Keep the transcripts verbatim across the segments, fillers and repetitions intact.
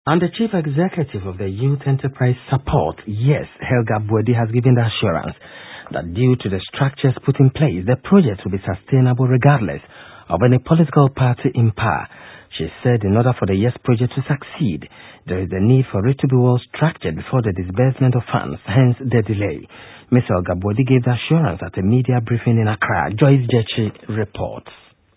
And the Chief Executive of the Youth Enterprise Support, YES, Helga Bwedi, has given the assurance that due to the structures put in place, the project will be sustainable regardless of any political party in power. She said in order for the YES project to succeed, there is a need for it to be well structured before the disbursement of funds, hence the delay. Miz Helga Bwedi gave the assurance at a media briefing in Accra. Joyce Jechi reports.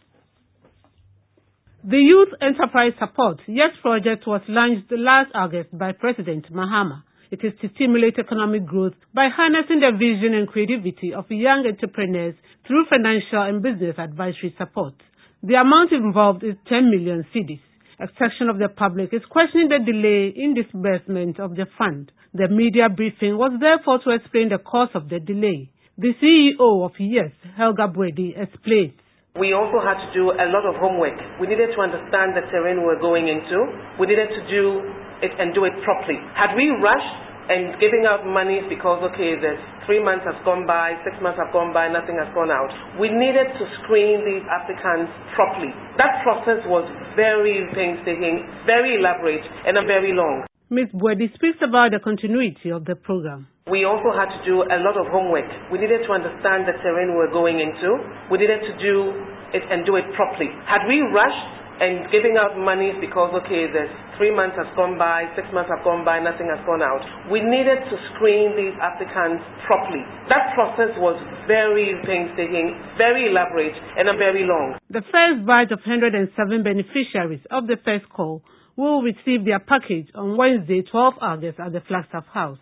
The Youth Enterprise Support YES project was launched last August by President Mahama. It is to stimulate economic growth by harnessing the vision and creativity of young entrepreneurs through financial and business advisory support. The amount involved is ten million cedis. A section of the public is questioning the delay in disbursement of the fund. The media briefing was therefore to explain the cause of the delay. The C E O of YES, Helga Bwedi, explains. We also had to do a lot of homework. We needed to understand the terrain we were going into. We needed to do it and do it properly. Had we rushed and giving out money because, okay, there's three months has gone by, six months have gone by, nothing has gone out. We needed to screen these applicants properly. That process was very painstaking, very elaborate, and very long. Miz Bwedi speaks about the continuity of the program. We also had to do a lot of homework. We needed to understand the terrain we were going into. We needed to do it and do it properly. Had we rushed and giving out money because, okay, there's three months has gone by, six months have gone by, nothing has gone out. We needed to screen these applicants properly. That process was very painstaking, very elaborate, and very long. The first batch of one hundred seven beneficiaries of the first call will receive their package on Wednesday, twelfth August at the Flagstaff House.